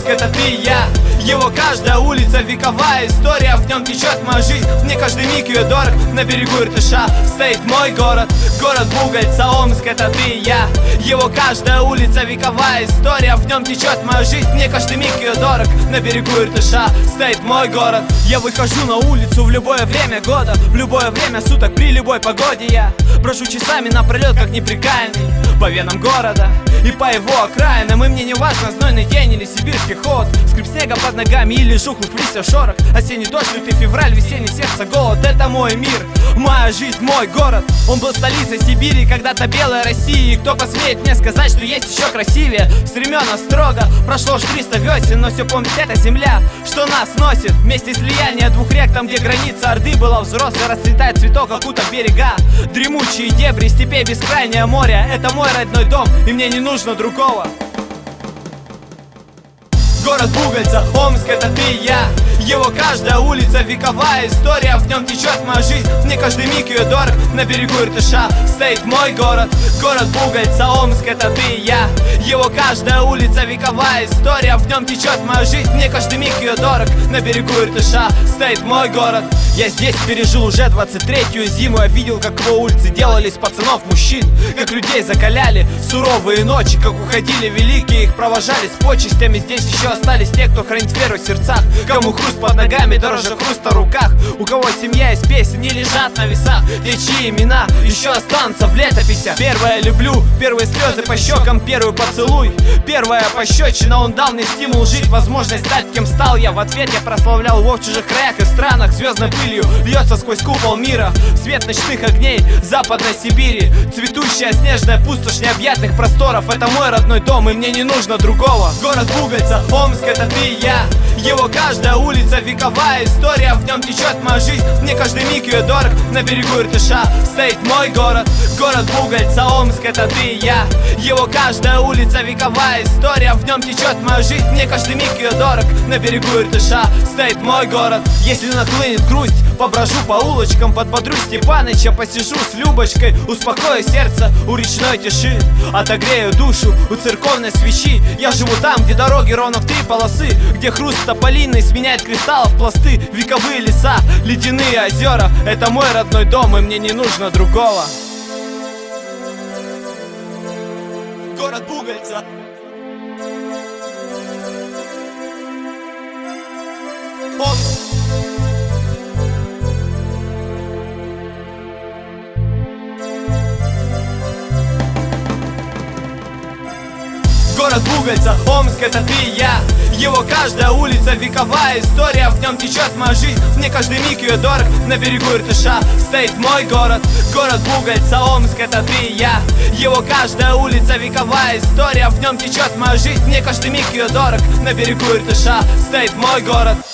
Омск — это ты и я. Его каждая улица вековая история, в нем течет моя жизнь, мне каждый миг ее дорог. На берегу Иртыша стоит мой город, город Бугальца. Омск — это ты и я. Его каждая улица вековая история, в нем течет моя жизнь, мне каждый миг ее дорог. На берегу Иртыша стоит мой город. Я выхожу на улицу в любое время года, в любое время суток, при любой погоде. Я брожу часами напролет, как неприкаянный, по венам города и по его окраинам. И мне не важно, знойный день или сибирский холод, скрип снега под ногами или жухлых листьев шорох, осенний дождь, лютый февраль, весенний сердце голод. Это мой мир, моя жизнь, мой город. Он был столицей Сибири, когда-то белой России. И кто посмеет мне сказать, что есть еще красивее? С времен строго прошло уж 300 весен, но все помнит эта земля, что нас носит. Вместе слияния двух рек, там где граница Орды была взрослой, расцветает цветок, окутав берега. Дремучие дебри, степей бескрайнее море. Это мой родной дом, и мне не нужно другого. Город Бугальца, Омск — это ты и я. Его каждая улица вековая история, в нем течет моя жизнь, мне каждый миг ее дорог. На берегу Иртыша стоит мой город, город Бугальца. Омск — это ты и я. Его каждая улица вековая история, в нем течет моя жизнь, мне каждый миг ее дорог. На берегу Иртыша стоит мой город. Я здесь пережил уже 23-ю зиму. Я видел, как его улицы делали из пацанов мужчин, как людей закаляли суровые ночи, как уходили великие, их провожали с почестями. Здесь еще остались те, кто хранит веру в сердцах, кому хруст под ногами дороже хруста в руках, у кого семья из песен не лежат на весах, те, чьи имена еще останутся в летописях. Первое люблю, первые слезы по щекам, первый поцелуй, первая пощечина. Он дал мне стимул жить, возможность стать, кем стал я. В ответ я прославлял его в чужих краях и странах. Звездной пылью льется сквозь купол мира свет ночных огней Западной Сибири. Цветущая снежная пустошь необъятных просторов. Это мой родной дом, и мне не нужно другого. Город Бугальца, Омск — это ты и я. Его каждая улица вековая история, в нем течет моя жизнь, мне каждый миг ее дорог. На берегу Иртыша стоит мой город, город Бугальца. Омск — это ты и я. Его каждая улица вековая история, в нем течет моя жизнь, мне каждый миг ее дорог. На берегу Иртыша стоит мой город. Если нахлынет грусть, поброжу по улочкам, подбодрю Степаныча, посижу с Любочкой, успокою сердце у речной тиши, отогрею душу у церковной свечи. Я живу там, где дороги ровно в 3 полосы, где хруст тополиный сменяет кристаллов пласты, вековые леса, ледяные озера. Это мой родной дом, и мне не нужно другого. Город Бугальца. Омск. Город Бугальца, Омск — это ты и я. Его каждая улица вековая история, в нем течет моя жизнь, мне каждый миг ее дорог. На берегу Иртыша стоит мой город, город Бугальца. Омск — это ты и я. Его каждая улица вековая история, в нем течет моя жизнь, мне каждый миг ее дорог. На берегу Иртыша стоит мой город.